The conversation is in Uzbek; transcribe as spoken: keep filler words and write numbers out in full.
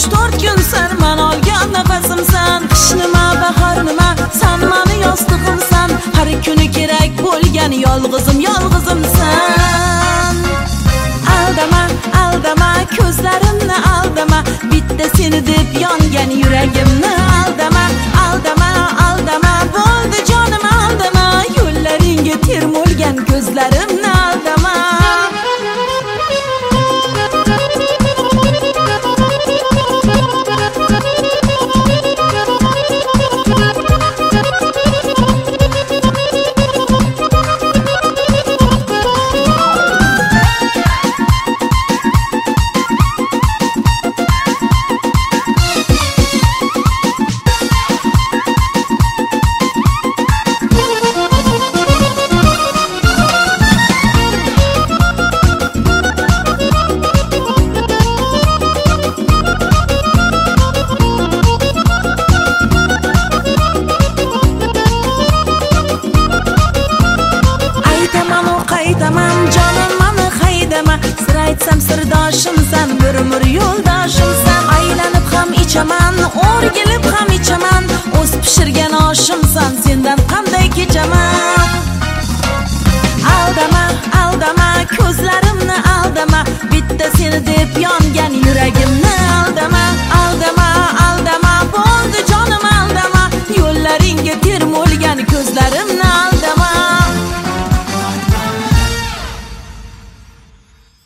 uch to'rt kun sen men olgan nafasimsan. Qish nima, bahor nima, sen meni yostig'imsan. Har kuni kerak bo'lgan yolg'izim yolg'izimsan. Aldama, aldama, ko'zlarimni aldama, bitta seni deb yongan yuragimni aldama, aldama, aldama, bo'ldi jonim aldama, yo'llaringga termulgan ko'zlarimni aldama. Aytsam sirdoshimsan, bir umr yo'ldoshimsan. Aylanib ham ichaman, o'rgilib ham ichaman, o'z pishirgan oshimsan,